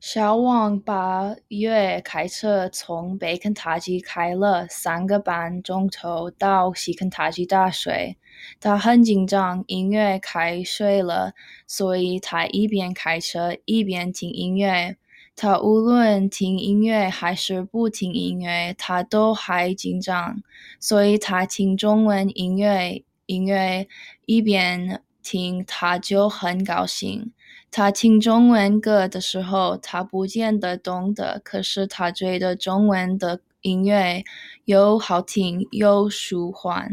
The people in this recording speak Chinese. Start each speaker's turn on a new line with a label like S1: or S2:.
S1: 小王8月开车从北肯塔基开了3个半钟头到西肯塔基大学。他很紧张，音乐开睡了，所以他一边开车一边听音乐。他无论听音乐还是不听音乐，他都还紧张，所以他听中文音乐一边听他就很高兴。他听中文歌的时候，他不见得懂得，可是他觉得中文的音乐又好听又舒缓。